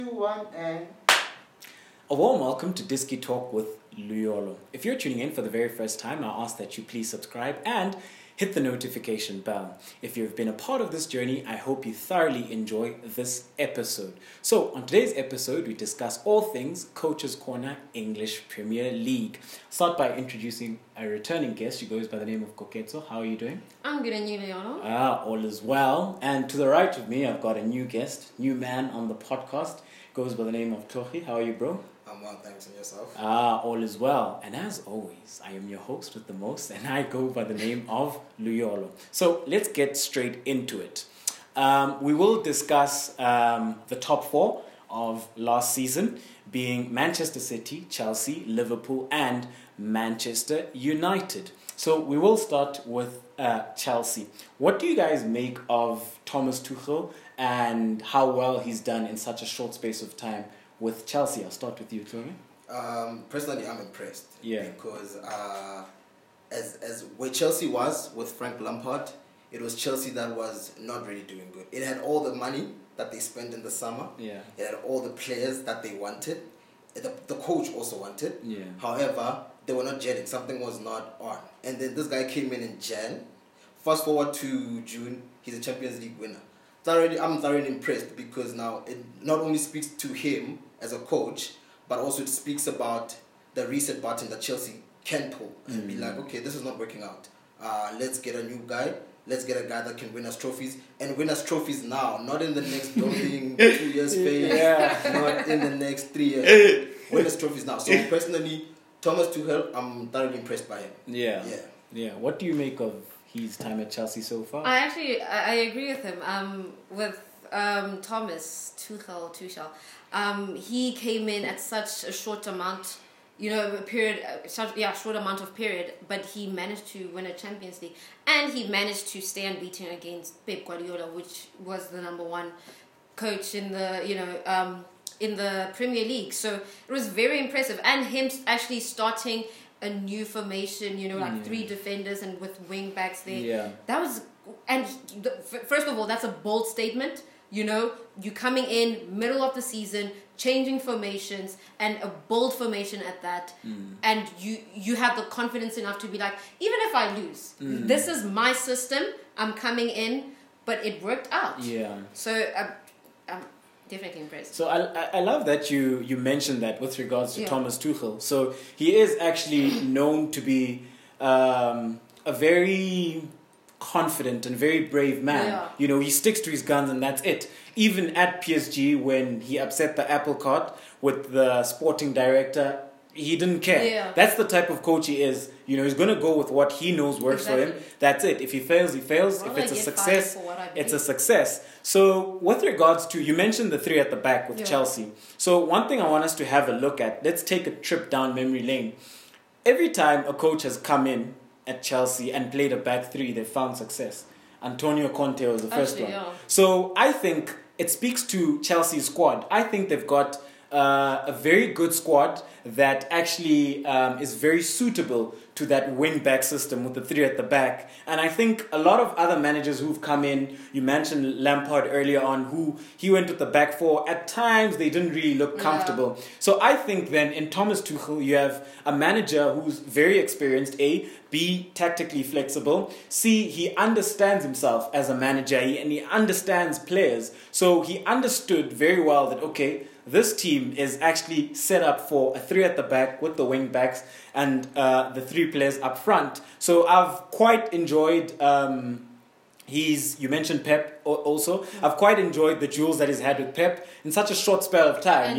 One and A warm welcome to Disky Talk with Luyolo. If you're tuning in for the very first time, I ask that you please subscribe and hit the notification bell. If you've been a part of this journey, I hope you thoroughly enjoy this episode. So, on today's episode, we discuss all things Coach's Corner English Premier League. Start by introducing a returning guest. She goes by the name of Koketso. How are you doing? I'm good, and you, Leono? All is well. And to the right of me, I've got a new guest, new man on the podcast. Goes by the name of Tohi. How are you, bro? I'm well, thanks, and yourself? All is well. And as always, I am your host with the most, and I go by the name of Luyolo. So let's get straight into it. We will discuss the top four of last season, being Manchester City, Chelsea, Liverpool, and Manchester United. So we will start with Chelsea. What do you guys make of Thomas Tuchel and how well he's done in such a short space of time with Chelsea? I'll start with you, Tony. Personally, I'm impressed. Yeah. Because as where Chelsea was with Frank Lampard, it was Chelsea that was not really doing good. It had all the money that they spent in the summer. Yeah. It had all the players that they wanted. The coach also wanted. Yeah. However, they were not gelling. Something was not on. And then this guy came in Jan. Fast forward to June, he's a Champions League winner. I'm thoroughly impressed because now it not only speaks to him as a coach, but also it speaks about the reset button that Chelsea can pull and be like, okay, this is not working out. Let's get a new guy. Let's get a guy that can win us trophies and win us trophies now, not in the next daunting 2 years phase, not in the next 3 years. Win us trophies now. So personally, Thomas Tuchel, I'm thoroughly impressed by him. Yeah. What do you make of his time at Chelsea so far? I agree with him. With Thomas Tuchel. He came in at such a short amount, short amount of period, but he managed to win a Champions League, and he managed to stay unbeaten against Pep Guardiola, which was the number one coach in the Premier League. So it was very impressive, and him actually starting a new formation, three defenders and with wing backs there. Yeah. That was, and first of all, that's a bold statement. You coming in middle of the season, changing formations, and a bold formation at that, and you have the confidence enough to be like, even if I lose, this is my system. I'm coming in, but it worked out. Yeah. So I'm definitely impressed. So I love that you mentioned that with regards to Thomas Tuchel. So he is actually known to be a very confident and very brave man. Yeah. He sticks to his guns and that's it. Even at PSG, when he upset the apple cart with the sporting director, he didn't care. Yeah. That's the type of coach he is. He's going to go with what he knows works for him. That's it. If he fails, he fails. Well, if it's a success, it's a success. So with regards to, you mentioned the three at the back with Chelsea. So one thing I want us to have a look at, let's take a trip down memory lane. Every time a coach has come in at Chelsea and played a back three, they found success. Antonio Conte was the first one. Yeah. So I think it speaks to Chelsea's squad. I think they've got a very good squad that actually is very suitable to that wing-back system with the three at the back. And I think a lot of other managers who've come in, you mentioned Lampard earlier on, who he went with the back four. At times, they didn't really look comfortable. Yeah. So I think then in Thomas Tuchel, you have a manager who's very experienced, A, B, tactically flexible, C, he understands himself as a manager and he understands players. So he understood very well that, okay, this team is actually set up for a three at the back with the wing backs and the three players up front. So I've quite enjoyed you mentioned Pep also. I've quite enjoyed the duels that he's had with Pep in such a short spell of time.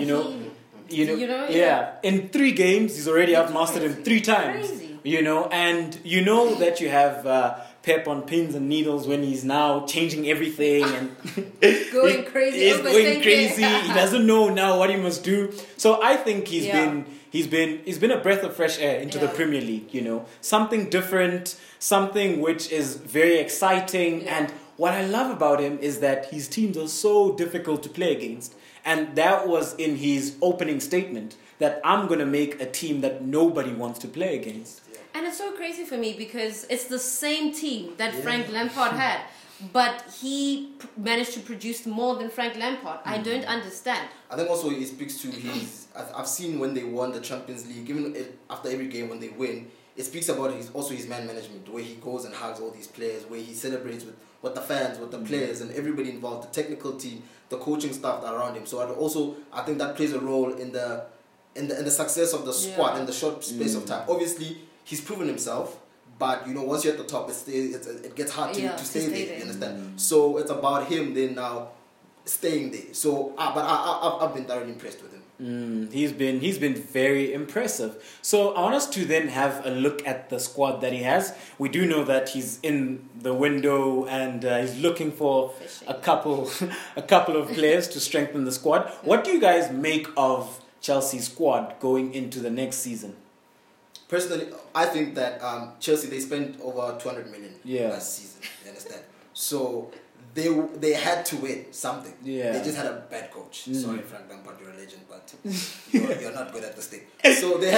In 3 games he's already outmastered him 3 times. Crazy. And that you have Pep on pins and needles when he's now changing everything and going crazy. He's going crazy. He doesn't know now what he must do. So I think he's been a breath of fresh air into the Premier League. Something different, something which is very exciting. Yeah. And what I love about him is that his teams are so difficult to play against, and that was in his opening statement that I'm going to make a team that nobody wants to play against. And it's so crazy for me because it's the same team that Frank Lampard had. but he managed to produce more than Frank Lampard. I don't understand. I think also it speaks to his. I've seen when they won the Champions League, even after every game when they win, it speaks about his man management, where he goes and hugs all these players, where he celebrates with the fans, with the players, and everybody involved, the technical team, the coaching staff around him. So I think that plays a role in the success of the squad in the short space of time. Obviously, he's proven himself. But once you're at the top, it gets hard to stay there. You understand? So it's about him then now staying there. So, but I've been thoroughly impressed with him. He's been very impressive. So I want us to then have a look at the squad that he has. We do know that he's in the window and he's looking for a couple of players to strengthen the squad. What do you guys make of Chelsea's squad going into the next season? Personally, I think that Chelsea, they spent over 200 million last season. You understand? So they had to win something. Yeah. They just had a bad coach. Sorry, Frank Lampard, you're a legend, but you're not good at this thing. So they had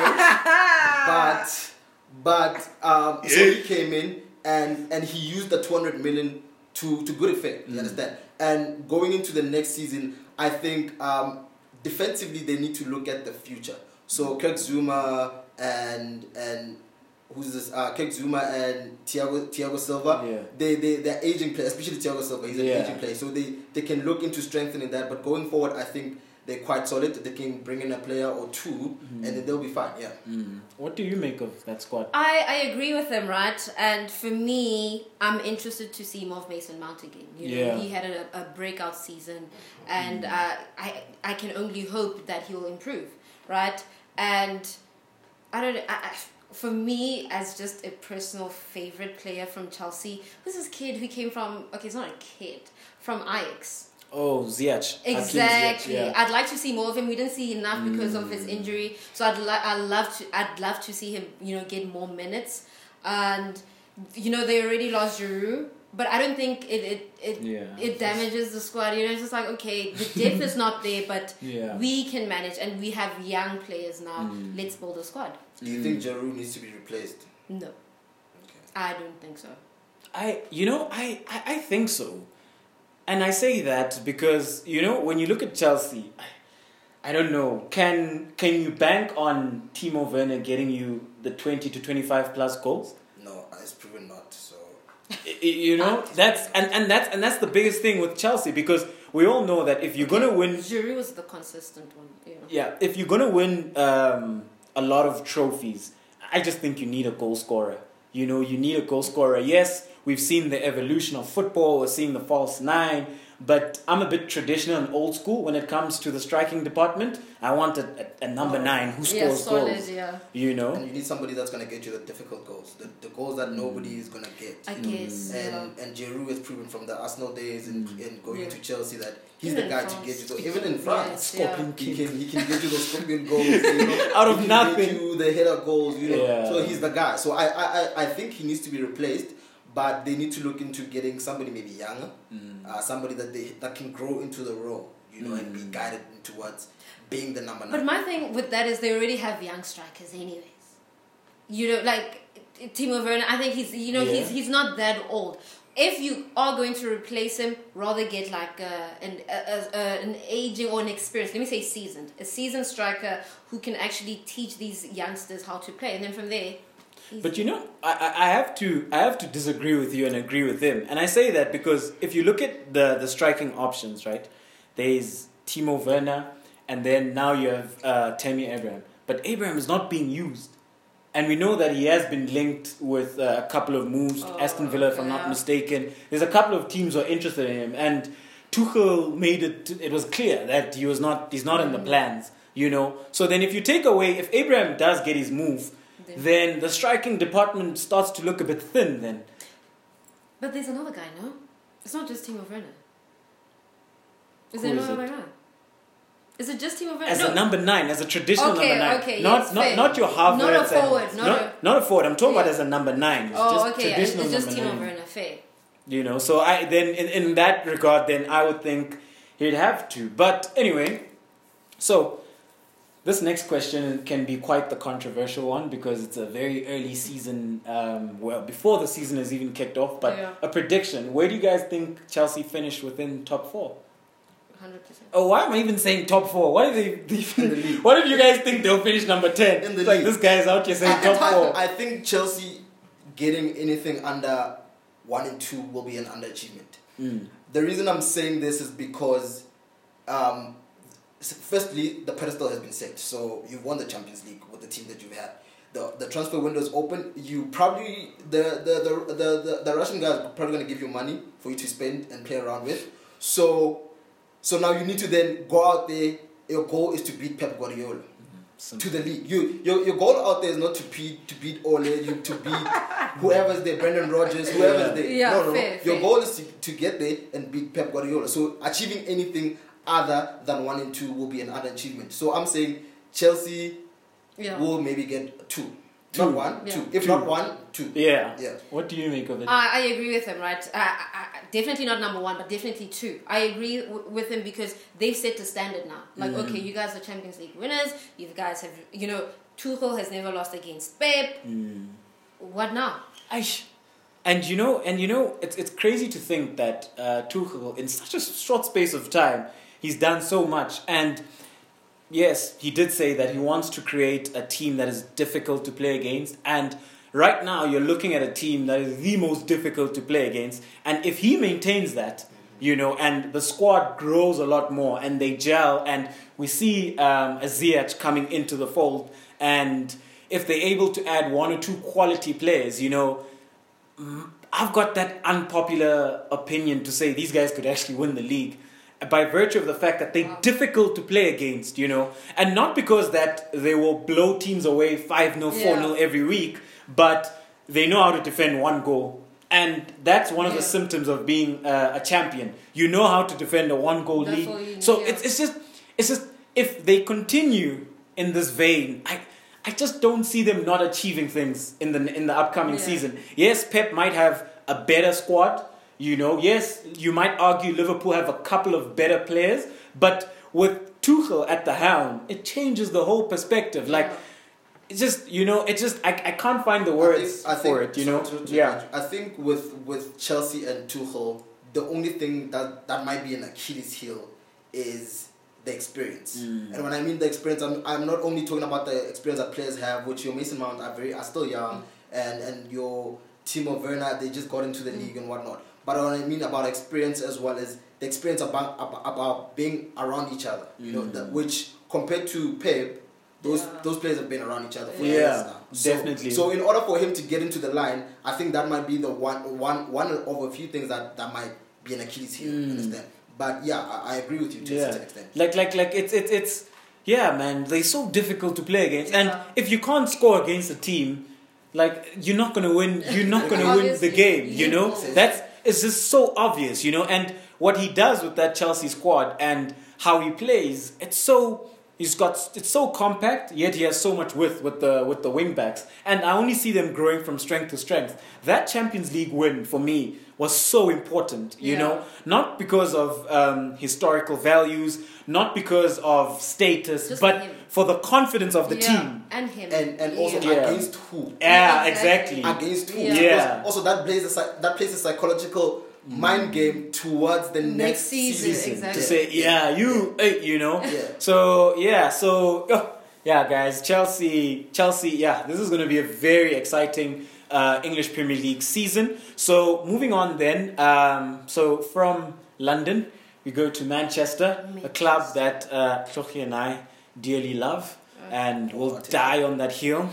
a bad coach. But so he came in and he used the 200 million to good effect. You understand? And going into the next season, I think defensively they need to look at the future. So Kirk Zuma and who's this? Kirk Zuma and Thiago Silva. Yeah. They're aging players, especially Thiago Silva. He's an aging player, so they can look into strengthening that. But going forward, I think they're quite solid. They can bring in a player or two, and then they'll be fine. Yeah. What do you make of that squad? I agree with them, right? And for me, I'm interested to see more of Mason Mount again. He had a breakout season, and I can only hope that he will improve, right? And I don't know. For me, as just a personal favorite player from Chelsea, who's this kid who came from? Okay, it's not a kid, from Ajax. Oh, Ziyech. Exactly. Ziyech, yeah. I'd like to see more of him. We didn't see enough because of his injury. So I'd love to see him, get more minutes. And they already lost Giroud, but I don't think it damages the squad. It's just like, okay, the depth is not there, but we can manage, and we have young players now. Let's build a squad. Do you think Giroud needs to be replaced? No. Okay. I don't think so. I think so. And I say that because, when you look at Chelsea, I don't know, can you bank on Timo Werner getting you the 20 to 25 plus goals? No, it's proven not. So that's the biggest thing with Chelsea, because we all know that if you're gonna win, Giroud was the consistent one. Yeah, if you're gonna win a lot of trophies, I just think you need a goal scorer. You need a goal scorer. Yes, we've seen the evolution of football. We're seeing the false nine. But I'm a bit traditional and old school when it comes to the striking department. I want a number 9 who scores goals. And you need somebody that's going to get you the difficult goals. The goals that nobody is going to get. I guess. And Giroud has proven from the Arsenal days and going to Chelsea that he's the guy to get you those. Even in France, he can get you those scorpion goals. Out of nothing. Get you the header goals. So he's the guy. So I think he needs to be replaced. But they need to look into getting somebody maybe younger, somebody that can grow into the role, and be guided towards being the number 9. But my thing with that is they already have young strikers anyways. Like Timo Werner, I think he's not that old. If you are going to replace him, rather get like an aging or an experienced, let me say a seasoned striker who can actually teach these youngsters how to play, and then from there. But I have to disagree with you and agree with him. And I say that because if you look at the striking options, right? There's Timo Werner, and then now you have Tammy Abraham. But Abraham is not being used. And we know that he has been linked with a couple of moves. Aston Villa, if I'm not mistaken. There's a couple of teams who are interested in him. And Tuchel made it was clear that he's not in the plans, So then if you take away, if Abraham does get his move, then the striking department starts to look a bit thin then. But there's another guy, no? It's not just Timo Werner. Is there another guy? Is it just Timo Werner? As a number 9, as a traditional number 9. Okay, not your half. Not a forward. Not a forward. I'm talking about as a number 9. It's just Timo Werner. Fair. So I then in that regard, then I would think he'd have to. But anyway, so This next question can be quite the controversial one because it's a very early season, before the season has even kicked off. But a prediction: where do you guys think Chelsea finish within top 4? 100%. Oh, why am I even saying top 4? What if what if you guys think they'll finish number 10? In the Like league. this guy's out here saying top 4. I think Chelsea getting anything under 1 and 2 will be an underachievement. The reason I'm saying this is because, firstly, the pedestal has been set. So you've won the Champions League with the team that you've had. The transfer window is open. You probably the Russian guys are probably going to give you money for you to spend and play around with. So now you need to then go out there. Your goal is to beat Pep Guardiola to the league. Your goal out there is not to beat Ole, to beat whoever's there, Brendan Rodgers, whoever's there. Yeah, Fair. Your goal is to get there and beat Pep Guardiola. So achieving anything other than 1 and 2 will be an underachievement. So I'm saying Chelsea will maybe get 2. Not 1, 2. If not 1, 2. Yeah. What do you make of it? I agree with him, right? Definitely not number 1, but definitely 2. I agree with him because they've set the standard now. Like, okay, you guys are Champions League winners. You guys have, Tuchel has never lost against Pep. What now? And it's crazy to think that Tuchel, in such a short space of time, he's done so much. And yes, he did say that he wants to create a team that is difficult to play against. And right now, you're looking at a team that is the most difficult to play against. And if he maintains that, and the squad grows a lot more and they gel, and we see a Ziyech coming into the fold, and if they're able to add 1 or 2 quality players, I've got that unpopular opinion to say these guys could actually win the league by virtue of the fact that they're difficult to play against, and not because that they will blow teams away 5-0, 4-0 every week, but they know how to defend 1 goal. And that's one of the symptoms of being a champion. You know how to defend a 1-goal lead. So it's just if they continue in this vein, I just don't see them not achieving things in the upcoming season. Yes, Pep might have a better squad. Yes, you might argue Liverpool have a couple of better players, but with Tuchel at the helm, it changes the whole perspective. Like, it's just, I can't find the words for it, I think with Chelsea and Tuchel, the only thing that might be an Achilles heel is the experience. And when I mean the experience, I'm not only talking about the experience that players have, which your Mason Mount are still young, and your Timo Werner, they just got into the league and whatnot. But what I mean about experience as well as the experience about being around each other, which compared to Pep, those players have been around each other for years now. Definitely. So in order for him to get into the line, I think that might be the one of a few things that might be an Achilles heel. Understand? But I agree with you to a certain extent. Like it's man, they're so difficult to play against, and if you can't score against a team, like you're not gonna win. You're not gonna win the game. It's just so obvious, And what he does with that Chelsea squad and how he plays, it's so compact, yet he has so much width with the wing backs, and I only see them growing from strength to strength. That Champions League win for me was so important, not because of historical values, not because of status, just but for the confidence of the team and him, and also against who? Yeah, exactly. Against who? Yeah. Also, that plays a psychological mind game towards the next season. Exactly. To say, So guys, Chelsea. This is going to be a very exciting English Premier League season. So moving on then. So from London, we go to Manchester, a club that Shoki and I dearly love and will die on that hill.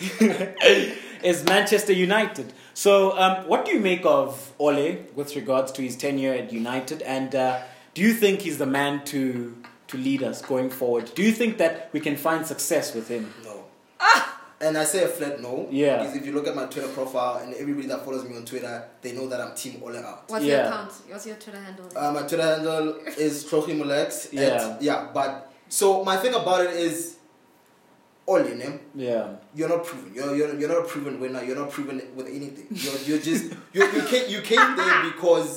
Is Manchester United. So, what do you make of Ole with regards to his tenure at United? And do you think he's the man to lead us going forward? Do you think that we can find success with him? No. And I say a flat no. Yeah. Because if you look at my Twitter profile and everybody that follows me on Twitter, they know that I'm Team Ole out. What's your account? What's your Twitter handle? My Twitter handle is Trochimulex. Yeah. But so my thing about it is Ole, you're not proven. You're not a proven winner. You're not proven with anything. You came there because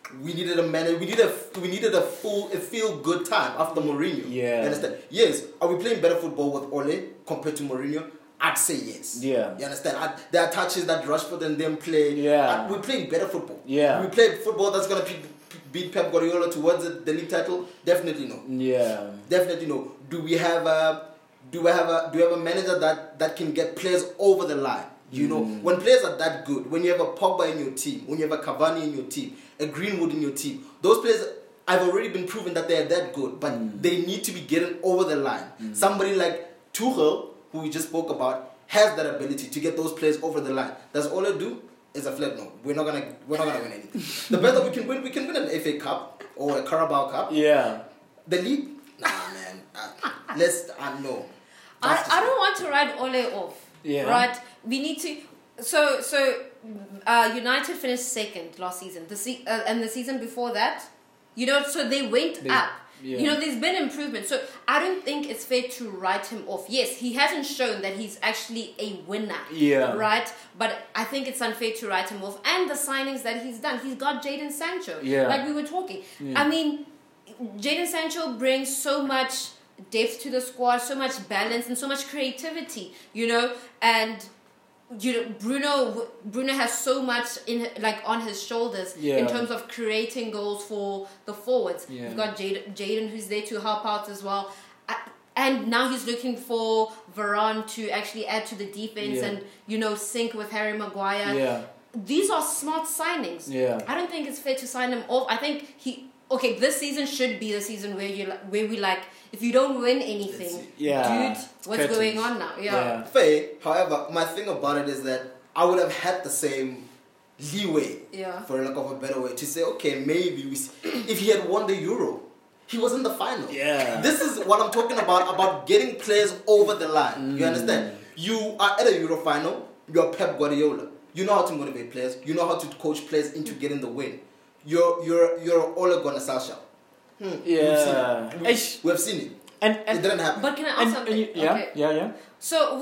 we needed a manager. We needed a feel good time after Mourinho. Yeah. You understand? Yes. Are we playing better football with Ole compared to Mourinho? I'd say yes. Yeah. You understand? There are touches that Rashford and them play. Yeah. We're playing better football. Yeah. We play football that's gonna beat Pep Guardiola towards the league title. Definitely no. Yeah. Definitely no. Do we have a manager that can get players over the line? You know, when players are that good, when you have a Pogba in your team, when you have a Cavani in your team, a Greenwood in your team, those players have already been proven that they are that good, but they need to be getting over the line. Somebody like Tuchel, who we just spoke about, has that ability to get those players over the line. That's all they do is a flat no. We're not gonna win anything. The best that we can win an FA Cup or a Carabao Cup. Yeah. The league, nah, man. No. I don't want to write Ole off. Yeah. Right. We need to. So United finished second last season. And the season before that, so they went up. Yeah. There's been improvement. So I don't think it's fair to write him off. Yes, he hasn't shown that he's actually a winner. Yeah. Right? But I think it's unfair to write him off. And the signings that he's done. He's got Jadon Sancho. Yeah. Like we were talking. Yeah. I mean, Jadon Sancho brings so much depth to the squad, so much balance and so much creativity, and Bruno has so much on his shoulders in terms of creating goals for the forwards. Yeah. You've got Jadon who's there to help out as well. And now he's looking for Varane to actually add to the defense and, sync with Harry Maguire. Yeah. These are smart signings. Yeah. I don't think it's fair to sign him off. I think this season should be the season where we if you don't win anything, dude, what's going on now? Yeah. Fair. However, my thing about it is that I would have had the same leeway, for lack of a better way, to say, okay, maybe if he had won the Euro, he was in the final. Yeah. This is what I'm talking about getting players over the line. You understand? You are at a Euro final. You're Pep Guardiola. You know how to motivate players. You know how to coach players into getting the win. You're Ole Gunnar Solskjaer. Yeah. We've seen it. And it didn't happen. But can I ask something? Yeah. So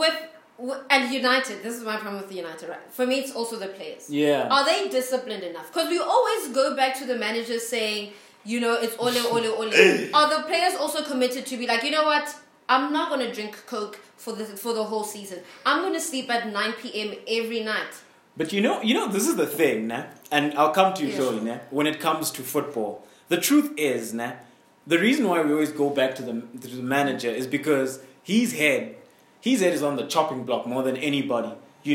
and United, this is my problem with the United, right? For me, it's also the players. Yeah. Are they disciplined enough? Because we always go back to the managers saying, it's Ole. Are the players also committed to be like, you know what? I'm not going to drink Coke for the whole season. I'm going to sleep at 9 p.m. every night. But this is the thing, nah? And I'll come to you shortly, nah? When it comes to football. The truth is, nah, the reason why we always go back to the manager is because his head is on the chopping block more than anybody.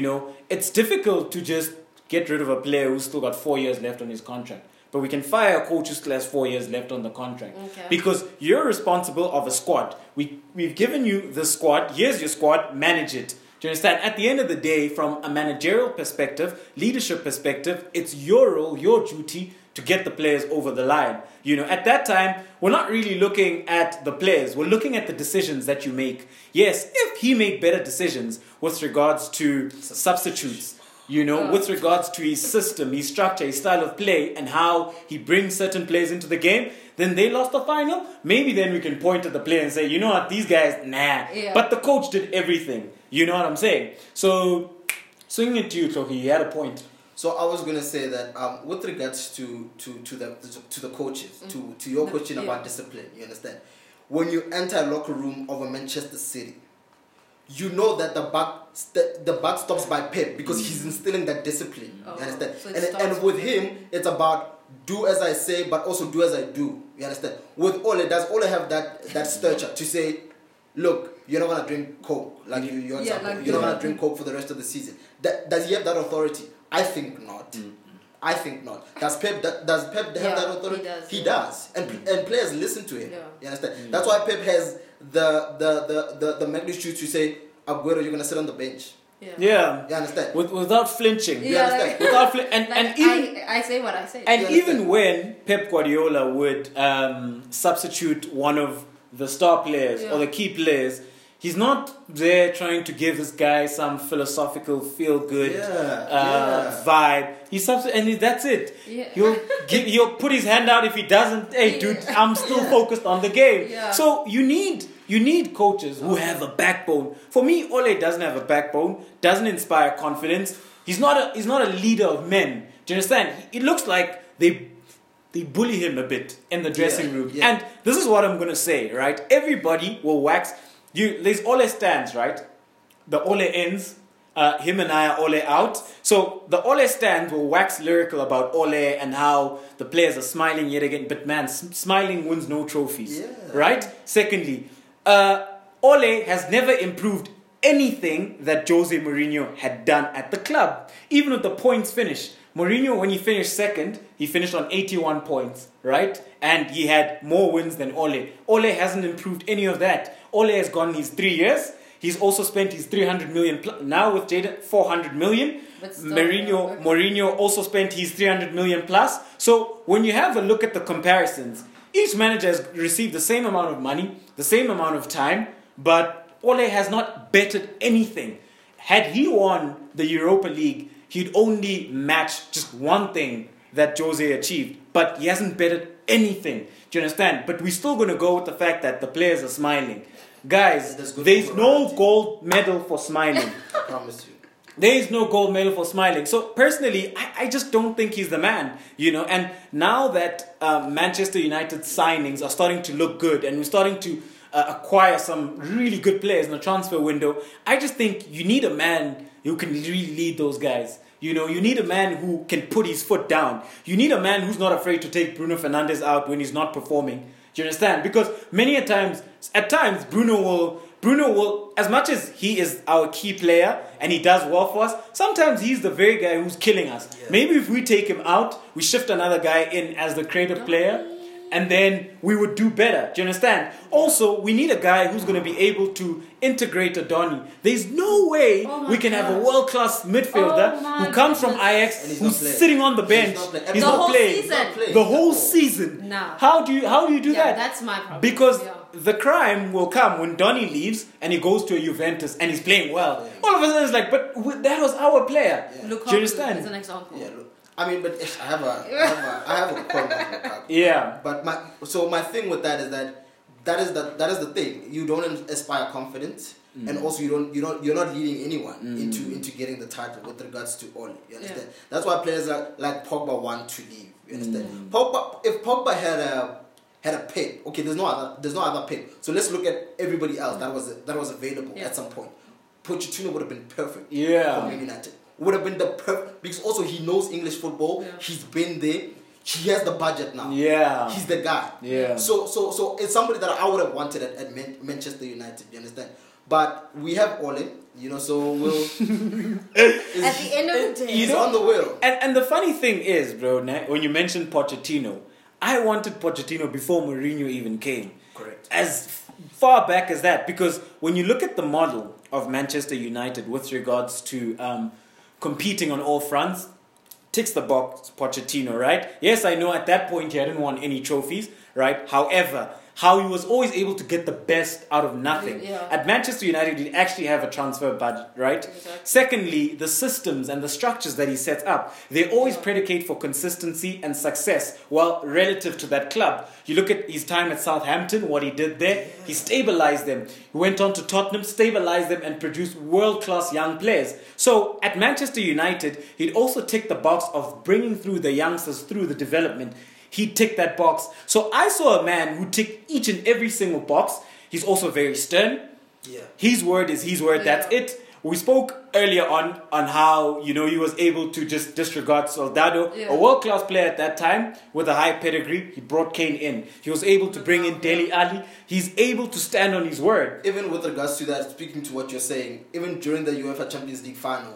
It's difficult to just get rid of a player who's still got 4 years left on his contract. But we can fire a coach who still has 4 years left on the contract. Okay. Because you're responsible of a squad. We've given you the squad. Here's your squad. Manage it. Do you understand? At the end of the day, from a managerial perspective, leadership perspective, it's your role, your duty to get the players over the line. At that time, we're not really looking at the players. We're looking at the decisions that you make. Yes, if he made better decisions with regards to substitutes, with regards to his system, his structure, his style of play, and how he brings certain players into the game, then they lost the final. Maybe then we can point at the player and say, you know what, these guys, nah. Yeah. But the coach did everything. You know what I'm saying? So, swinging it to you, Toki, he had a point. So I was gonna say that with regards to the coaches, to your question about discipline, you understand? When you enter a locker room of a Manchester City, you know that the buck stops by Pep because he's instilling that discipline. You understand? So and with him, it's about do as I say, but also do as I do. You understand? With Ole, does Ole have that stature to say, look, you're not gonna drink Coke you're not gonna drink Coke for the rest of the season? Does he have that authority? I think not. I think not. Does Pep have that authority? He does. And players listen to him. Yeah. You understand? That's why Pep has the magnitude to say, Aguero, you're gonna sit on the bench. Yeah. You understand? Without flinching. You understand? Without and even I say what I say. And even when Pep Guardiola would substitute one of the star players or the key players, he's not there trying to give this guy some philosophical feel-good vibe. That's it. Yeah. He'll put his hand out if he doesn't. Hey, dude, I'm still focused on the game. Yeah. So you need coaches who have a backbone. For me, Ole doesn't have a backbone. Doesn't inspire confidence. He's not a leader of men. Do you understand? It looks like they bully him a bit in the dressing room. Yeah. And this is what I'm going to say, right? Everybody will wax. There's Ole stands, right? The Ole ends. Him and I are Ole out. So the Ole stand will wax lyrical about Ole and how the players are smiling yet again. But man, smiling wins no trophies, right? Secondly, Ole has never improved anything that Jose Mourinho had done at the club. Even with the points finish. Mourinho, when he finished second, he finished on 81 points, right? And he had more wins than Ole. Ole hasn't improved any of that. Ole has gone his 3 years. He's also spent his 300 million now with Jadon 400 million. Mourinho also spent his 300 million plus. So when you have a look at the comparisons, each manager has received the same amount of money, the same amount of time, but Ole has not bettered anything. Had he won the Europa League, he'd only match just one thing that Jose achieved, but he hasn't bettered anything. Do you understand? But we're still going to go with the fact that the players are smiling. Guys, there's no gold medal for smiling. I promise you. There is no gold medal for smiling. So personally, I just don't think he's the man, you know. And now that Manchester United signings are starting to look good and we're starting to acquire some really good players in the transfer window, I just think you need a man who can really lead those guys. You know, you need a man who can put his foot down. You need a man who's not afraid to take Bruno Fernandes out when he's not performing. Do you understand? Because at times, Bruno will, as much as he is our key player and he does well for us, sometimes he's the very guy who's killing us. Yeah. Maybe if we take him out, we shift another guy in as the creative player, and then we would do better. Do you understand? Also, we need a guy who's going to be able to integrate Adoni. There's no way we can have a world-class midfielder who comes from Ajax, who's sitting on the bench. He's not playing. The whole season. No. How do you do that? That's my problem. Because the crime will come when Donny leaves and he goes to a Juventus and he's playing well. All of a sudden it's like, but that was our player. Lukaku do you understand? is an example. Yeah, look. I mean, but I have a point with Lukaku. Yeah. But my thing with that is that is the thing. You don't inspire confidence, and also you're not leading anyone into getting the title with regards to Ole. You understand? Yeah. That's why players like Pogba want to leave. You understand? If Pogba had a Pep, okay, there's no other Pep. So let's look at everybody else that was available at some point. Pochettino would have been perfect. Yeah. For Man United. Would have been the perfect, because also he knows English football. Yeah. He's been there. He has the budget now. Yeah. He's the guy. Yeah. So it's somebody that I would have wanted at Manchester United. You understand? But we have Ole, you know. So we'll. At the end of the day, he's on the wheel. And the funny thing is, bro, when you mentioned Pochettino, I wanted Pochettino before Mourinho even came. Correct. As far back as that, because when you look at the model of Manchester United with regards to competing on all fronts, ticks the box Pochettino, right? Yes, I know at that point he hadn't won any trophies, right? However, how he was always able to get the best out of nothing. Yeah. At Manchester United, he actually have a transfer budget, right? Exactly. Secondly, the systems and the structures that he sets up, they always predicate for consistency and success, while relative to that club. You look at his time at Southampton, what he did there, he stabilized them. He went on to Tottenham, stabilized them, and produced world-class young players. So at Manchester United, he'd also tick the box of bringing through the youngsters through the development. He ticked that box. So I saw a man who ticked each and every single box. He's also very stern. Yeah. His word is his word. That's it. We spoke earlier on how, you know, he was able to just disregard Soldado, a world-class player at that time with a high pedigree. He brought Kane in. He was able to bring in Dele Alli. He's able to stand on his word. Even with regards to that, speaking to what you're saying, even during the UEFA Champions League final,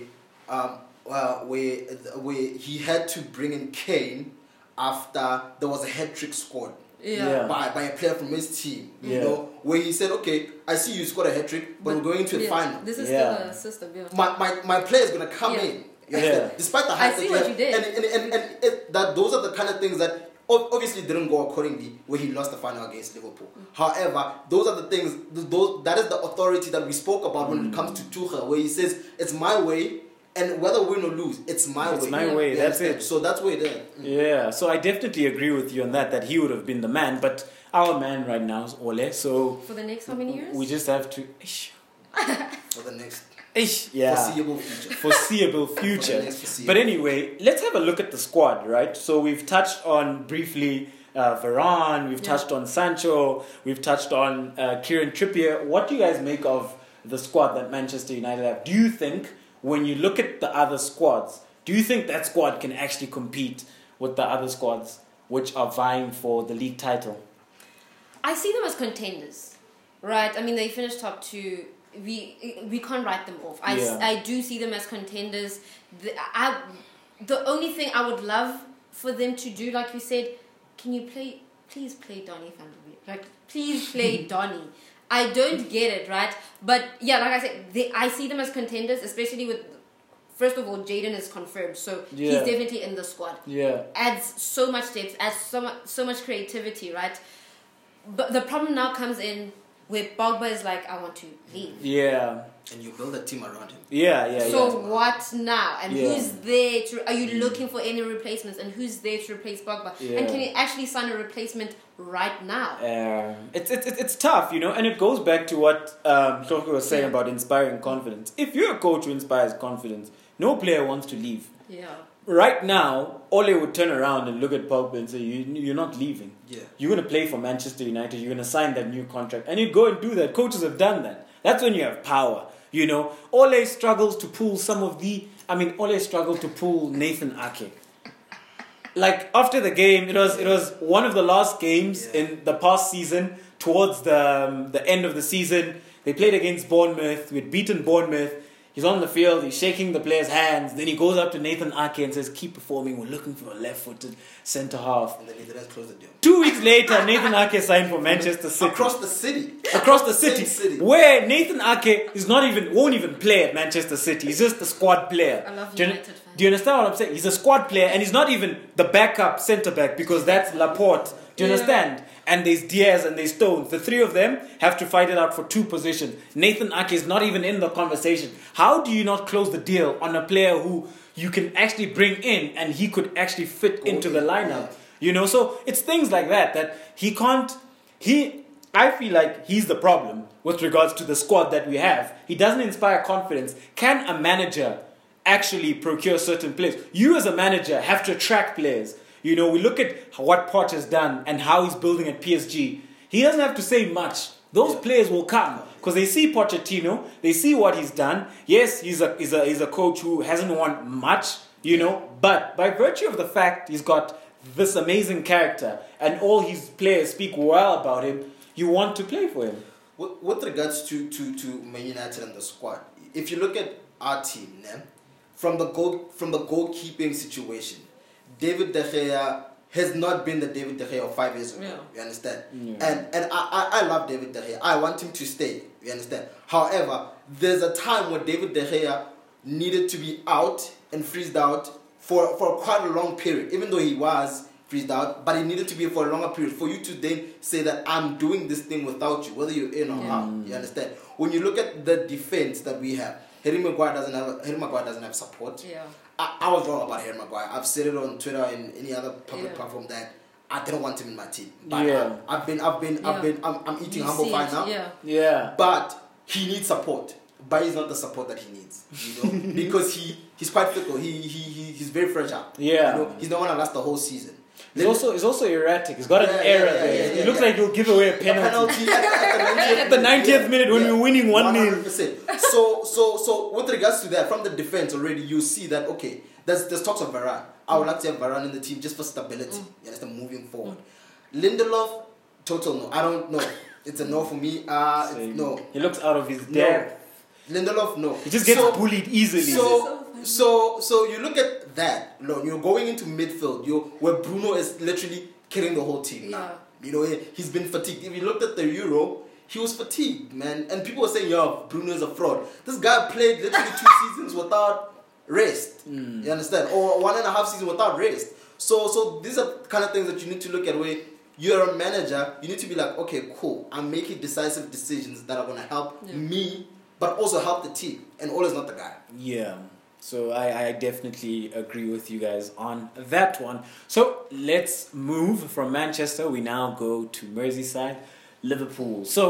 where he had to bring in Kane after there was a hat-trick scored by a player from his team, you know, where he said, okay, I see you scored a hat-trick, but we're going to the final. This is still a system. My player is going to come in. Despite the I see what you did. And those are the kind of things that obviously didn't go accordingly where he lost the final against Liverpool. However, those are the things, that is the authority that we spoke about when it comes to Tuchel, where he says, it's my way. And whether win or lose, it's my way. It's my way, that's it. So that's where it is. Yeah, so I definitely agree with you on that he would have been the man. But our man right now is Ole, so... For the next how many years? We just have to... For the next Yeah. Foreseeable future. Foreseeable future. Next foreseeable. But anyway, let's have a look at the squad, right? So we've touched on briefly Varane, we've touched on Sancho, we've touched on Kieran Trippier. What do you guys make of the squad that Manchester United have? Do you think, when you look at the other squads, do you think that squad can actually compete with the other squads which are vying for the league title? I see them as contenders, right? I mean, they finished top 2. We can't write them off. I do see them as contenders. The only thing I would love for them to do, like you said, can you please play Donny van der Beek? Like, please play Donny. I don't get it, right? But yeah, like I said, I see them as contenders, especially with, first of all, Jadon is confirmed, so he's definitely in the squad. Yeah. Adds so much depth, adds so much creativity, right? But the problem now comes in where Pogba is like, I want to leave. Yeah. And you build a team around him. Yeah. So what now? And who's there to... Are you looking for any replacements? And who's there to replace Pogba? Yeah. And can you actually sign a replacement right now? It's tough, you know, and it goes back to what Hloko was saying about inspiring confidence. If you're a coach who inspires confidence, no player wants to leave. Yeah. Right now, Ole would turn around and look at Pogba and say, you're not leaving. Yeah. You're going to play for Manchester United. You're going to sign that new contract. And you go and do that. Coaches have done that. That's when you have power. You know, Ole struggles to pull Ole struggled to pull Nathan Ake. Like, after the game, it was one of the last games in the past season, towards the end of the season. They played against Bournemouth. We'd beaten Bournemouth. He's on the field, he's shaking the player's hands. Then he goes up to Nathan Ake and says, keep performing, we're looking for a left-footed centre-half. And then he didn't close the deal. 2 weeks later, Nathan Ake signed for Manchester City. Across the city. Same city. Where Nathan Ake won't even play at Manchester City. He's just a squad player. I love United fans. Do you understand what I'm saying? He's a squad player and he's not even the backup centre-back because that's Laporte. Do you understand? And there's Diaz and there's Stones. The three of them have to fight it out for 2 positions. Nathan Ake is not even in the conversation. How do you not close the deal on a player who you can actually bring in and he could actually fit into the lineup? You know, so it's things like that he can't... I feel like he's the problem with regards to the squad that we have. He doesn't inspire confidence. Can a manager actually procure certain players? You as a manager have to attract players. You know, we look at what Potter's done and how he's building at PSG. He doesn't have to say much. Those players will come because they see Pochettino, they see what he's done. Yes, he's a coach who hasn't won much, you know, but by virtue of the fact he's got this amazing character and all his players speak well about him, you want to play for him. With regards to Man United and the squad, if you look at our team, from the goalkeeping situation, David De Gea has not been the David De Gea of 5 years ago. Yeah. You understand? Yeah. And I love David De Gea. I want him to stay. You understand? However, there's a time when David De Gea needed to be out and freezed out for quite a long period, even though he was freezed out, but he needed to be for a longer period for you to then say that I'm doing this thing without you, whether you're in or out. You understand? When you look at the defense that we have, Harry Maguire doesn't have support. Yeah. I was wrong about Harry Maguire. I've said it on Twitter and any other public platform that I didn't want him in my team. But I'm eating humble pie now. Yeah. But he needs support. But he's not the support that he needs, you know, because he's quite fickle. He's very fragile. Yeah. You know, he's not gonna last the whole season. He's also erratic. He's got an error there. It looks like he'll give away a penalty. At the 90th minute when we're winning 1-0. 100%. So with regards to that, from the defense already, you see that, okay, there's talks of Varane. I would like to have Varane in the team just for stability. You understand, moving forward. Lindelof, total no. I don't know. It's a no for me. No. He looks out of his depth. Lindelof, no. He just gets bullied easily. So you look at that. You're going into midfield. Where Bruno is literally killing the whole team now. You know, he's been fatigued. If you looked at the Euro, he was fatigued, man. And people were saying, Bruno is a fraud. This guy played literally 2 seasons without rest. You understand? Or 1.5 seasons without rest. So these are kind of things that you need to look at where you're a manager. You need to be like, okay, cool. I'm making decisive decisions that are going to help me, but also help the team. And Ole is not the guy. Yeah. So I definitely agree with you guys on that one. So let's move from Manchester. We now go to Merseyside, Liverpool. So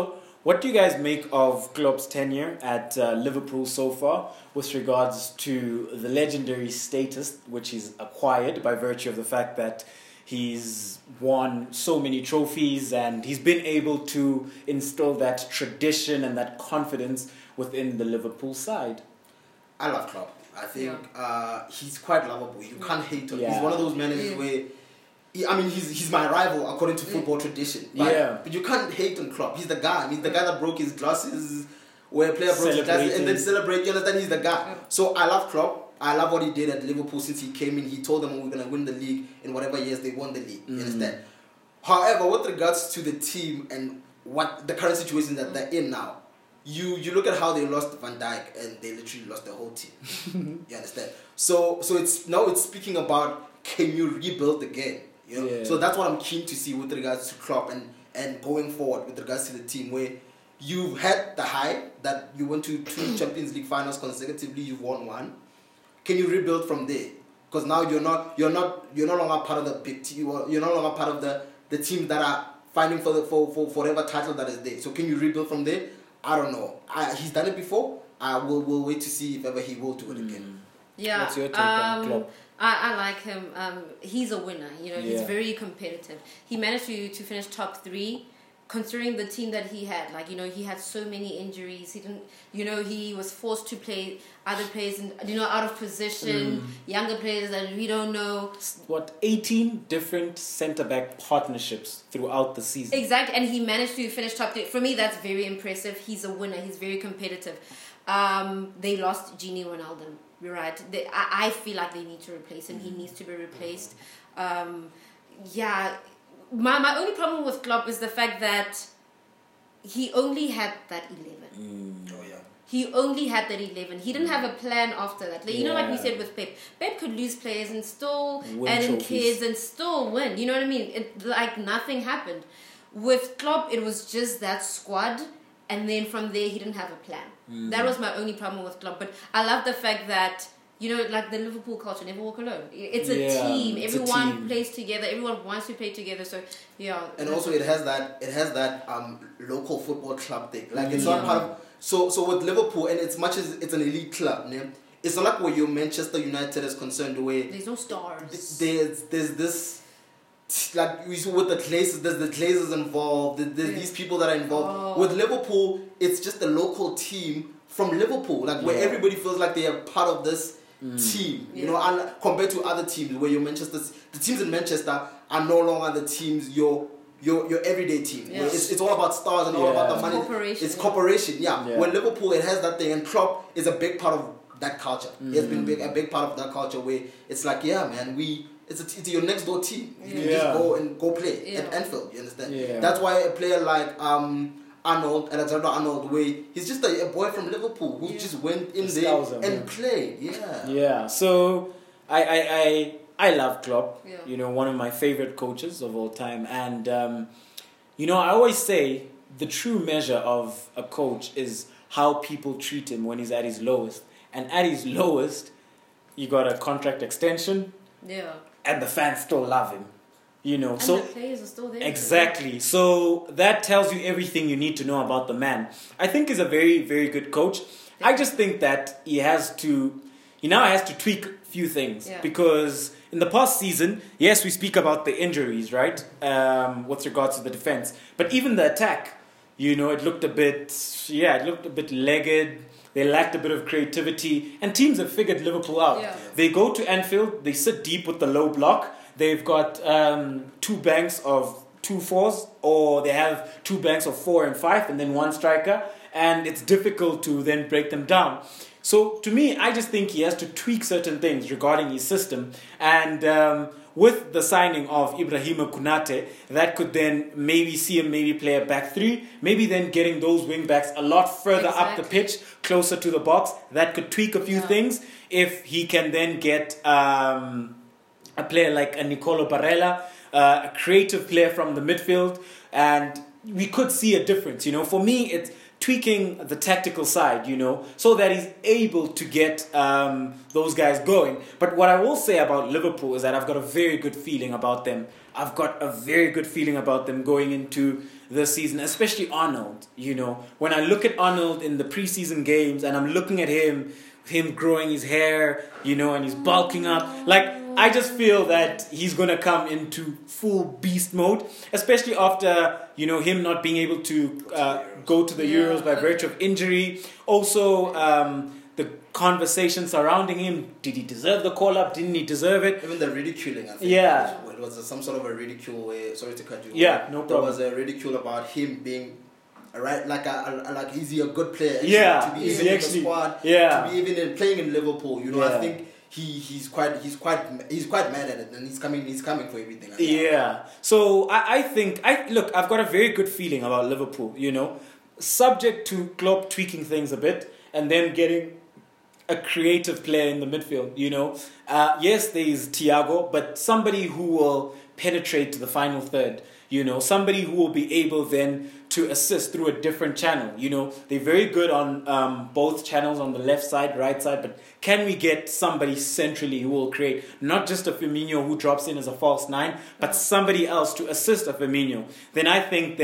What do you guys make of Klopp's tenure at Liverpool so far with regards to the legendary status which he's acquired by virtue of the fact that he's won so many trophies and he's been able to instill that tradition and that confidence within the Liverpool side? I love Klopp. I think he's quite lovable. You can't hate him. He's one of those managers where, he's my rival according to football tradition. Right? But you can't hate on Klopp. He's the guy. He's the guy that broke his glasses, where a player broke his glasses and then celebrate. You understand? He's the guy. So I love Klopp. I love what he did at Liverpool since he came in. He told them we're going to win the league in whatever years they won the league. You understand? However, with regards to the team and what the current situation that they're in now, you look at how they lost Van Dijk and they literally lost the whole team. You understand? So it's speaking about, can you rebuild again? You know? So that's what I'm keen to see with regards to Klopp and going forward with regards to the team, where you've had the high that you went to 2 Champions League finals consecutively, you've won 1. Can you rebuild from there? Because now you're no longer part of the big team. You're no longer part of the teams that are fighting for whatever title that is there. So can you rebuild from there? I don't know. He's done it before. We'll wait to see if ever he will do it again. Yeah. What's your take on Klopp? I like him. He's a winner. He's very competitive. He managed to finish top 3, considering the team that he had. He had so many injuries. He didn't. He was forced to play other players, out of position, younger players that we don't know. 18 different centre-back partnerships throughout the season. Exactly, and he managed to finish top 3. For me, that's very impressive. He's a winner. He's very competitive. They lost Gini Wijnaldum. You're right. I feel like they need to replace him. He needs to be replaced. My only problem with Klopp is the fact that he only had that 11. He only had that 11. He didn't have a plan after that. Like we said with Pep. Pep could lose players and still add in kids and still win. You know what I mean? Nothing happened. With Klopp, it was just that squad. And then from there, he didn't have a plan. That was my only problem with Klopp. But I love the fact that, like the Liverpool culture, never walk alone. It's a team. Everyone plays together. Everyone wants to play together. So, And also, it has that local football club thing. Like, it's not part of... So with Liverpool, and as much as it's an elite club, it's not like where your Manchester United is concerned, where... There's no stars. There's this... Like with the Glazers, there's the Glazers involved. There's these people that are involved. With Liverpool, it's just a local team from Liverpool, where everybody feels like they are part of this team. And compared to other teams, where the teams in Manchester are no longer the teams your everyday team. Yeah. It's all about stars and all about the money. It's corporation. Where Liverpool, it has that thing, and Klopp is a big part of that culture. It's been a big part of that culture where it's like, man, it's your next door team. You can just go play at Anfield. You understand? Yeah. That's why a player like Alexander Arnold, where he's just a boy from Liverpool who just went in there and played. Yeah. So I love Klopp. Yeah. One of my favorite coaches of all time, and I always say the true measure of a coach is how people treat him when he's at his lowest. And at his lowest, you got a contract extension. Yeah. And the fans still love him. And so the players are still there. Exactly. So that tells you everything you need to know about the man. I think he's a very, very good coach. I just think that he now has to tweak a few things. Yeah. Because in the past season, yes, we speak about the injuries, right? With regards to the defense. But even the attack, it looked a bit legged. They lacked a bit of creativity. And teams have figured Liverpool out. Yeah. They go to Anfield. They sit deep with the low block. They've got 2 banks of 2 4s. Or they have 2 banks of 4 and 5. And then 1 striker. And it's difficult to then break them down. So to me, I just think he has to tweak certain things regarding his system. And with the signing of Ibrahima Konate, that could then maybe see him play a back 3, maybe then getting those wing backs a lot further up the pitch, closer to the box. That could tweak a few things. If he can then get a player like a Nicolo Barella, a creative player from the midfield, and we could see a difference. For me, it's tweaking the tactical side, so that he's able to get those guys going. But what I will say about Liverpool is that I've got a very good feeling about them. I've got a very good feeling about them going into this season, especially Arnold. When I look at Arnold in the preseason games and I'm looking at him growing his hair, and he's bulking up, I just feel that he's going to come into full beast mode, especially after, him not being able to go to the Euros by virtue of injury. Also, the conversation surrounding him, did he deserve the call-up, didn't he deserve it? Even the ridiculing, I think. Yeah. It was some sort of a ridicule where, sorry to cut you off. Yeah, no problem. There was a ridicule about him being... Right, like is he a good player? Actually, Yeah, to be is even he in the actually- squad, yeah. to be even playing in Liverpool. Yeah. I think he's quite mad at it, and he's coming for everything. I think. Yeah. So I think I've got a very good feeling about Liverpool. Subject to Klopp tweaking things a bit and then getting a creative player in the midfield. Yes, there is Thiago, but somebody who will penetrate to the final third. Somebody who will be able then to assist through a different channel. They're very good on both channels, on the left side, right side, but can we get somebody centrally who will create not just a Firmino who drops in as a false nine, but somebody else to assist a Firmino? Then I think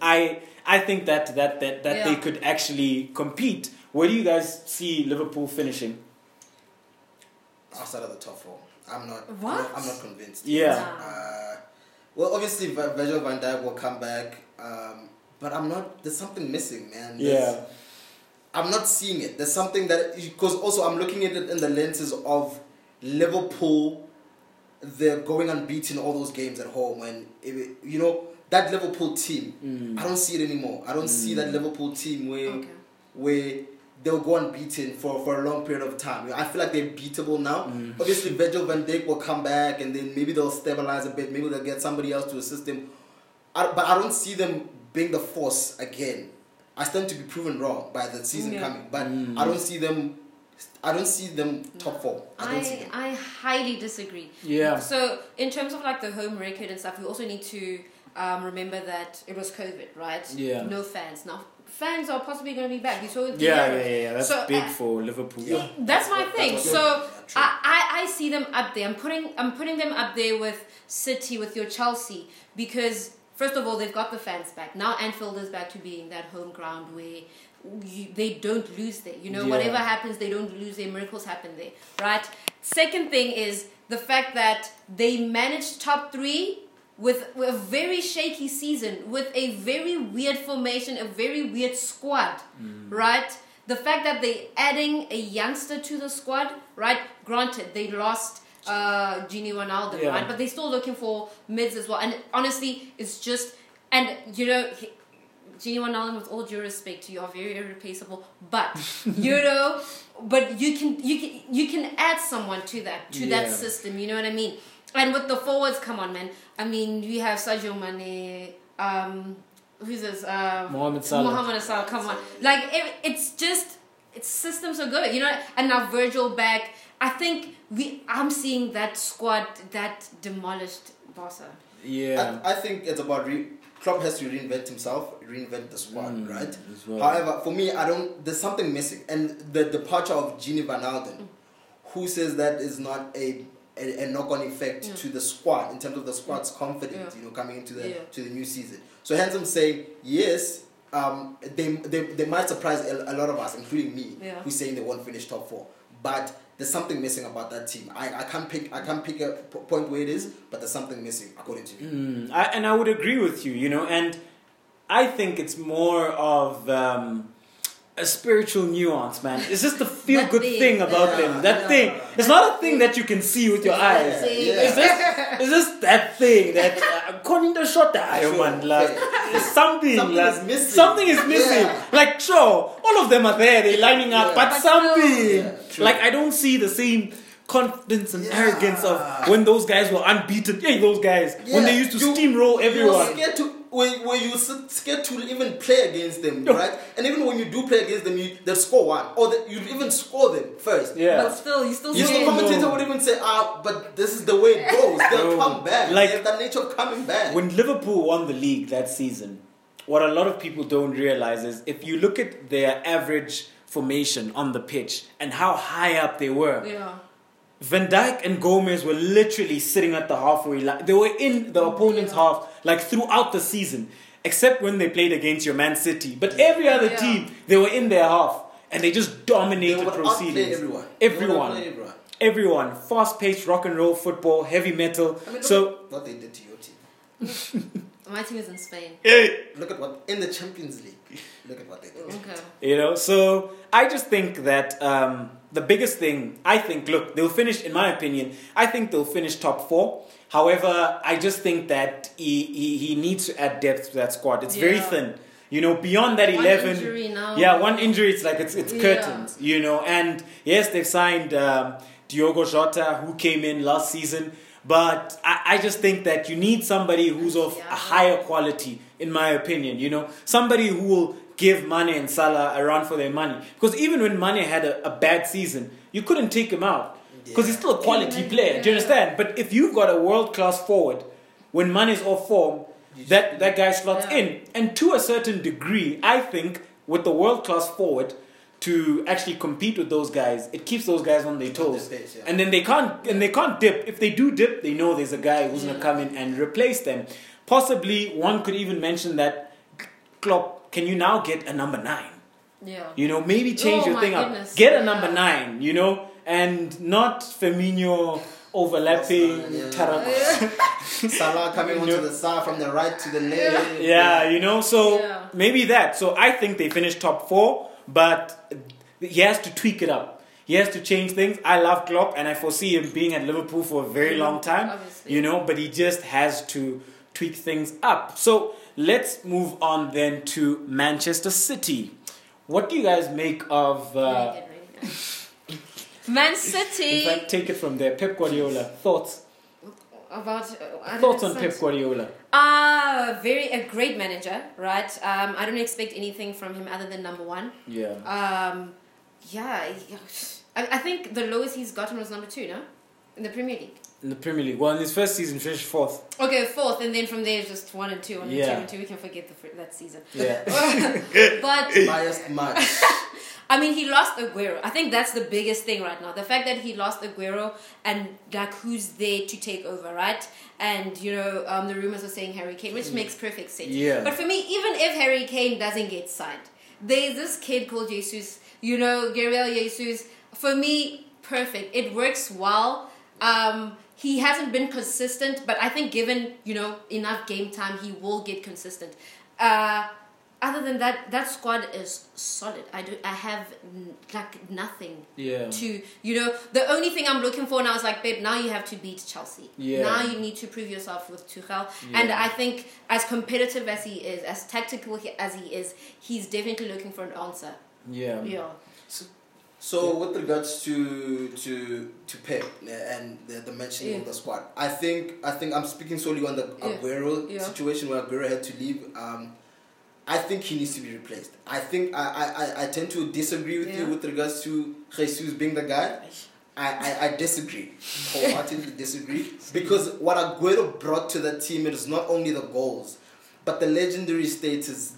that they could actually compete. Where do you guys see Liverpool finishing? Outside of the top four, I'm not convinced. Yeah. Well, obviously Virgil van Dijk will come back, but I'm not. There's something missing, man. I'm not seeing it. There's something because also I'm looking at it in the lenses of Liverpool. They're going unbeaten all those games at home, and that Liverpool team. I don't see it anymore. I don't see that Liverpool team where they'll go unbeaten for a long period of time. I feel like they're beatable now. Obviously, Virgil van Dijk will come back, and then maybe they'll stabilize a bit. Maybe they'll get somebody else to assist them. But I don't see them being the force again. I stand to be proven wrong by the season coming. But I don't see them top four. I highly disagree. Yeah. So in terms of the home record and stuff, we also need to remember that it was COVID, right? Yeah. No fans. Now fans are possibly going to be back. We saw it. Yeah. That's so, big for Liverpool. Yeah. That's my thing. That's So true. I see them up there. I'm putting them up there with City, with your Chelsea, because first of all they've got the fans back. Now Anfield is back to being that home ground where they don't lose there. Whatever happens, they don't lose there. Miracles happen there, right? Second thing is the fact that they managed top three with a very shaky season, with a very weird formation, a very weird squad, right? The fact that they're adding a youngster to the squad, right? Granted, they lost Gini Wijnaldum, right? But they're still looking for mids as well. And honestly, it's just... And, Gini Wijnaldum, with all due respect to you, are very irreplaceable. But, but you can add someone to that system, you know what I mean? And with the forwards, come on, man. I mean, we have Sadio Mane, who's this? Mohamed Salah, come on. It's systems are good, and now Virgil back. I think I'm seeing that squad that demolished Barca. Yeah. I think it's about Klopp has to reinvent himself, reinvent the squad, right? As well. However, for me, there's something missing. And the departure of Gini Wijnaldum, who says that is not a knock-on effect to the squad in terms of the squad's confidence, coming into the new season. So hence I'm saying, yes, they might surprise a lot of us, including me, who's saying they won't finish top four. But there's something missing about that team. I can't pick a point where it is, but there's something missing according to me. And I would agree with you, and I think it's more of a spiritual nuance, man. It's just the feel-good thing about them. That thing. It's not a thing that you can see with your eyes. It's just that thing that according to shot man, something is missing. Something is missing. Sure, all of them are there, they're lining up, but something. I don't see the same confidence and arrogance of when those guys were unbeaten. Those guys when they used to steamroll everyone. Where you scared to even play against them, right? And even when you do play against them, they'll score one, or you even score them first. Yeah. But still, the commentator would even say, but this is the way it goes. They'll come back. They have that nature of coming back. When Liverpool won the league that season, what a lot of people don't realize is if you look at their average formation on the pitch and how high up they were. Yeah. Van Dijk and Gomez were literally sitting at the halfway line. They were in the opponent's half throughout the season. except when they played against your Man City. But every other Yeah. team, they were in their half and they just dominated They would outplay proceedings. everyone. They would Everyone. outplay everyone. Everyone. Fast-paced rock and roll football, heavy metal. I mean, So, look at what they did to your team. My team is in Spain. Look at what in the Champions League. Look at what they did. Okay. so I just think that the biggest thing, I think, look, they'll finish, in my opinion, I think they'll finish top 4. However, I just think that he needs to add depth to that squad. It's very Yeah. thin. Beyond that One 11. injury now. Yeah, one injury, it's like it's Yeah. curtains, And yes, they've signed Diogo Jota, who came in last season. But I just think that you need somebody who's of a higher quality, in my opinion, Somebody who will give Mane and Salah a run for their money. Because even when Mane had a bad season, you couldn't take him out. Because he's still a quality player, do you understand? But if you've got a world-class forward, when Mane is off form, that guy slots in. And to a certain degree, I think, with the world-class forward, to actually compete with those guys, it keeps those guys on their toes. And then they can't dip. If they do dip, they know there's a guy who's gonna come in and replace them. Possibly one could even mention that Klopp, can you now get a number 9? Yeah. Maybe change your thing up. Get a number 9, and not Firmino overlapping Salah coming onto the side from the right to the left. So maybe that. So I think they finished top 4, but he has to tweak it up. He has to change things. I love Klopp, and I foresee him being at Liverpool for a very long time. Obviously. But he just has to tweak things up. So let's move on then to Manchester City. What do you guys make of... Man City. In fact, take it from there. Pep Guardiola. Thoughts? Thoughts on Pep Guardiola? A great manager, right? I don't expect anything from him other than number 1. Yeah. I think the lowest he's gotten was number 2, no? In the Premier League. In the Premier League. Well, in his first season, finished 4th. Okay, 4th, and then from there, just 1 and 2, 1 and 2 and 2. We can forget that season. Yeah. But biased much. I mean, he lost Aguero. I think that's the biggest thing right now. The fact that he lost Aguero and like who's there to take over, right? And the rumors are saying Harry Kane, which makes perfect sense. Yeah. But for me, even if Harry Kane doesn't get signed, there's this kid called Jesus. Gabriel Jesus. For me, perfect. It works well. He hasn't been consistent, but I think given enough game time, he will get consistent. Other than that squad is solid. I have nothing to the only thing I'm looking for now is babe, now you have to beat Chelsea. Yeah. Now you need to prove yourself with Tuchel. Yeah. And I think as competitive as he is, as tactical as he is, he's definitely looking for an answer. Yeah. Yeah. So with regards to Pep and the mentioning of the squad, I think I'm speaking solely on the Aguero situation where Aguero had to leave. I think he needs to be replaced. I think I tend to disagree with you with regards to Jesus being the guy. I disagree. Wholeheartedly disagree. Because what Aguero brought to the team, it is not only the goals, but the legendary status,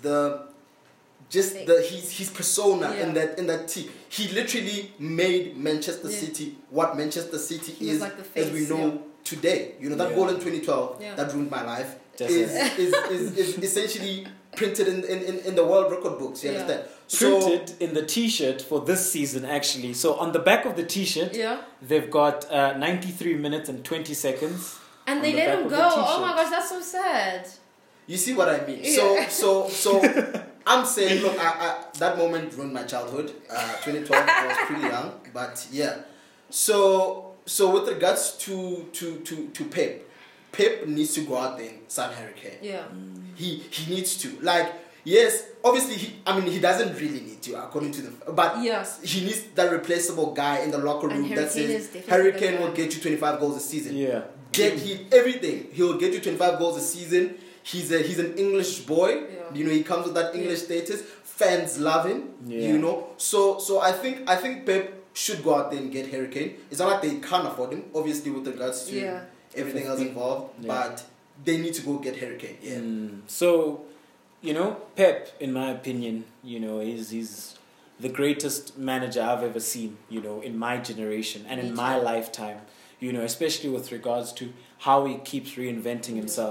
his persona in that team. He literally made Manchester City what Manchester City is, as we know today. That goal in 2012 that ruined my life is essentially printed in the world record books. You understand? Printed in the T-shirt for this season, actually. So on the back of the T-shirt, they've got 93 minutes and 20 seconds. And they let him go. Oh my gosh, that's so sad. You see what I mean? So I'm saying, look, I that moment ruined my childhood. 2012, I was pretty young, but yeah. So with regards to Pep needs to go out there and sign Harry Kane. Yeah. He needs to. Yes, obviously he doesn't really need to, according to but he needs that replaceable guy in the locker room that says Harry Kane will get you 25 goals a season. Yeah. Everything. He'll get you 25 goals a season. He's an English boy. Yeah. He comes with that English status. Fans love him. Yeah. So I think Pep should go out there and get Harry Kane. It's not like they can't afford him, obviously, with regards to everything else involved. But they need to go get Harry Kane. Yeah. So, Pep, in my opinion, he's the greatest manager I've ever seen, in my generation and in my lifetime, especially with regards to how he keeps reinventing himself.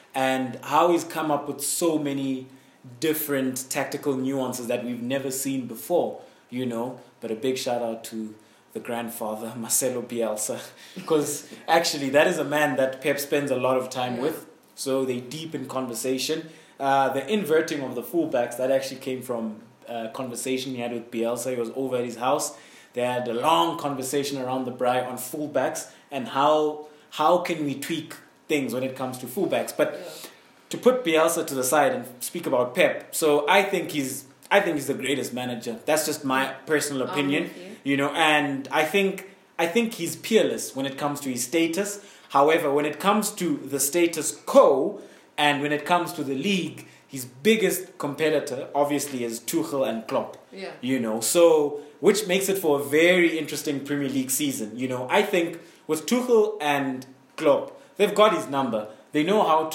and how he's come up with so many different tactical nuances that we've never seen before, you know. But a big shout out to the grandfather, Marcelo Bielsa, because actually that is a man that Pep spends a lot of time with, so they deep in conversation. The inverting of the fullbacks, that actually came from a conversation he had with Bielsa. He was over at his house. They had a long conversation around the braai on fullbacks and how can we tweak things when it comes to fullbacks. But to put Bielsa to the side and speak about Pep, so I think he's the greatest manager. That's just my personal opinion, you know. And I think he's peerless when it comes to his status. However, when it comes to the status quo and when it comes to the league, his biggest competitor obviously is Tuchel and Klopp. Yeah. You know, so which makes it for a very interesting Premier League season. You know, I think with Tuchel and Klopp, they've got his number. They know how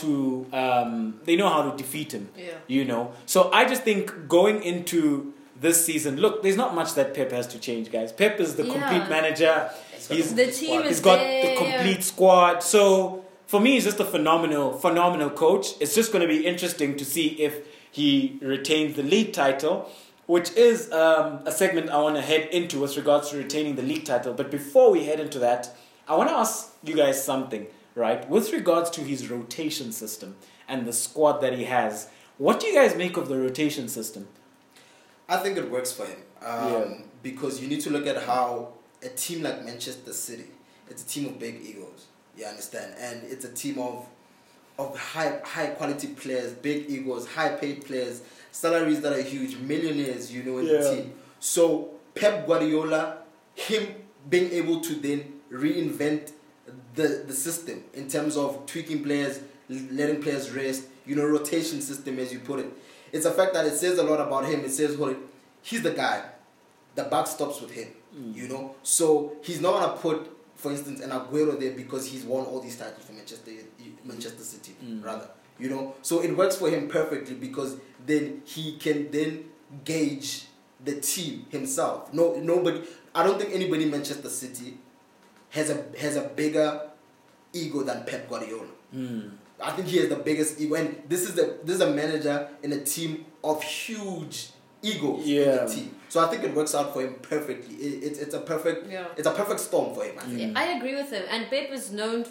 to defeat him. Yeah. You know, so I just think going into this season, look, there's not much that Pep has to change, guys. Pep is the complete manager. He's got the complete squad. So for me, he's just a phenomenal coach. It's just going to be interesting to see if he retains the league title, which is a segment I want to head into with regards to retaining the league title. But before we head into that, I want to ask you guys something, right? With regards to his rotation system and the squad that he has, what do you guys make of the rotation system? I think it works for him because you need to look at how a team like Manchester City, it's a team of big egos, you understand? And it's a team of high quality players, big egos, high paid players, salaries that are huge, millionaires, you know, in the team. So Pep Guardiola, him being able to then reinvent the system in terms of tweaking players, letting players rest, you know, rotation system as you put it. It's a fact that it says a lot about him. It says, well, he's the guy. The buck stops with him, you know. So he's not going to put, for instance, an Aguero there because he's won all these titles for Manchester City, rather. You know, so it works for him perfectly because then he can then gauge the team himself. Nobody. I don't think anybody in Manchester City has a bigger ego than Pep Guardiola. I think he has the biggest ego, and this is a manager in a team of huge egos in the team. So I think it works out for him perfectly. It's a perfect storm for him. I think. I agree with him, and Pep is known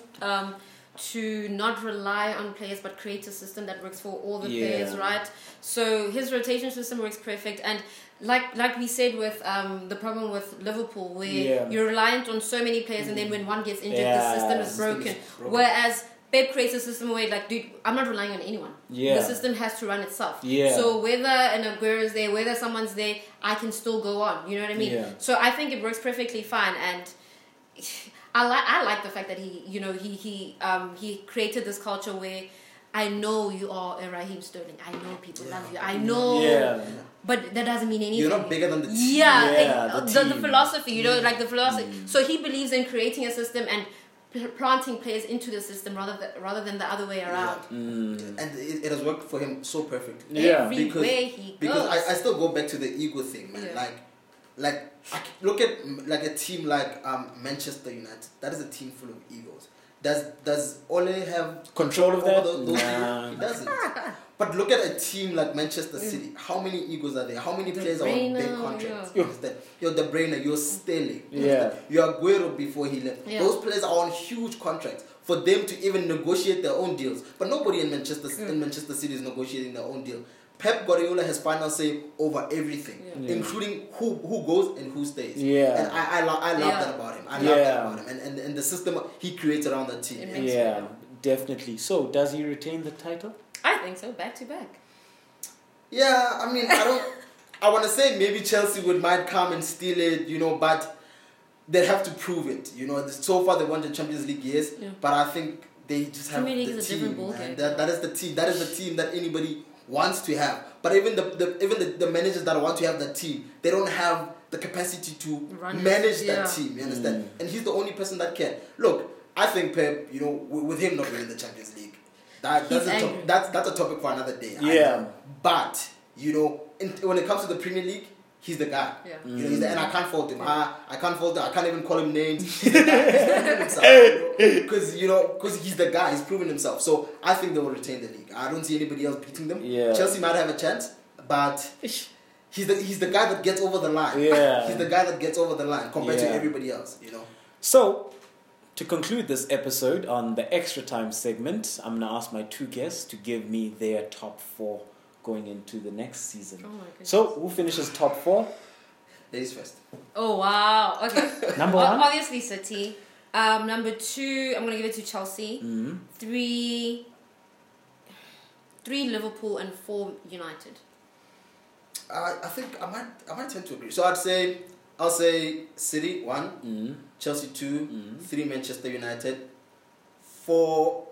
to not rely on players but create a system that works for all the players, right? So his rotation system works perfect, and like we said with the problem with Liverpool, where you're reliant on so many players, and then when one gets injured, the system is broken. Whereas Pep creates a system where, like, dude, I'm not relying on anyone. The system has to run itself. So whether an Aguero is there, whether someone's there, I can still go on. You know what I mean? So I think it works perfectly fine, and I like the fact that he created this culture where I know you are a Raheem Sterling. I know people love you. I know. But that doesn't mean anything. You're not bigger than the team. The philosophy, you know, like the philosophy. So he believes in creating a system and planting players into the system rather than the other way around. And it has worked for him so perfectly. Everywhere he goes. Because I still go back to the ego thing, man. Like look at like a team like Manchester United. That is a team full of egos. Does Ole have control of that? Those he doesn't. But look at a team like Manchester City. How many egos are there? How many players are on big contracts? You're De Bruyne, you're Sterling. You're Aguero before he left. Those players are on huge contracts for them to even negotiate their own deals. But nobody in Manchester City is negotiating their own deal. Pep Guardiola has final say over everything, including who goes and who stays. And I love that about him. I love that about him. And the system he creates around the team. Definitely. So, does he retain the title? I think so, back to back. Yeah, I mean, I want to say maybe Chelsea might come and steal it, you know, but they have to prove it. You know, so far they won the Champions League, yes, but I think they just have the team. That is the team. That is the team that anybody wants to have. But even the managers that want to have that team, they don't have the capacity to manage that team. You understand? And he's the only person that can. Look, I think Pep, you know, with him not winning the Champions League, that's a topic for another day. But you know, when it comes to the Premier League, he's the guy. Yeah. You know, and I can't fault him. I can't fault him. I can't even call him names. He's the guy. He's proven himself. Because he's the guy. He's proven himself. So I think they will retain the league. I don't see anybody else beating them. Yeah. Chelsea might have a chance, but he's the guy that gets over the line. Yeah. He's the guy that gets over the line compared to Yeah. everybody else. You know. So, to conclude this episode on the extra time segment, I'm going to ask my two guests to give me their top 4 going into the next season. Oh my goodness. So, who finishes top 4? Ladies first. Oh wow. Okay. Number 1? Obviously City. Number 2, I'm gonna give it to Chelsea. 3 Liverpool and 4 United. I think I might tend to agree. So I'll say City 1, Chelsea 2, 3 Manchester United, 4.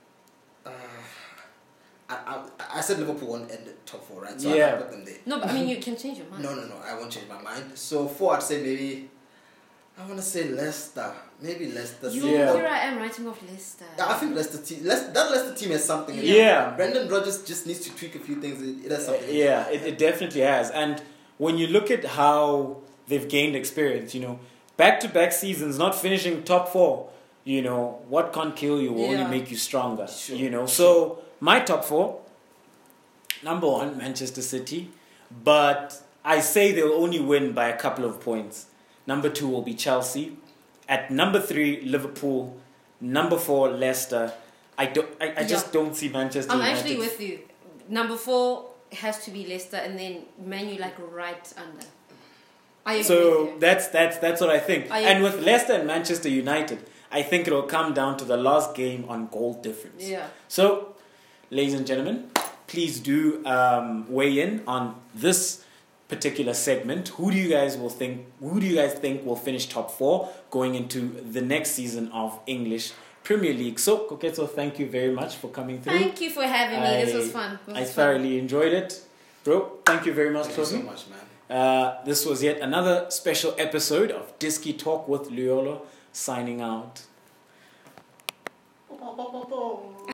I said Liverpool won't end the top 4, right? So I Yeah. can't put them there. No, but I mean you can change your mind. No, I won't change my mind. So 4, I'd say maybe. I want to say Leicester. Maybe Leicester. Yeah. Here I am writing off Leicester. I think that Leicester team has something. in it. Yeah. Brendan Rodgers just needs to tweak a few things. It has something. in it. Yeah, it definitely has. And when you look at how they've gained experience, you know, back-to-back seasons, not finishing top 4, you know, what can't kill you will only Yeah. make you stronger, Sure. you know. So, my top 4, number 1, Manchester City. But I say they'll only win by a couple of points. Number 2 will be Chelsea. At number 3, Liverpool. Number 4, Leicester. I just don't see Manchester I'm United. actually with you. Number 4 has to be Leicester, and then Man U like right under. I agree So with you. that's what I think. I And with agree. Leicester and Manchester United, I think it'll come down to the last game on goal difference. Yeah. So, ladies and gentlemen, please do weigh in on this particular segment. Who do you guys think will finish top 4 going into the next season of English Premier League? So, Koketso, thank you very much for coming through. Thank you for having me. This was fun. I thoroughly enjoyed it. Bro, thank you very much, Thank you so Toby. much, man. This was yet another special episode of Disky Talk with Luyolo, signing out.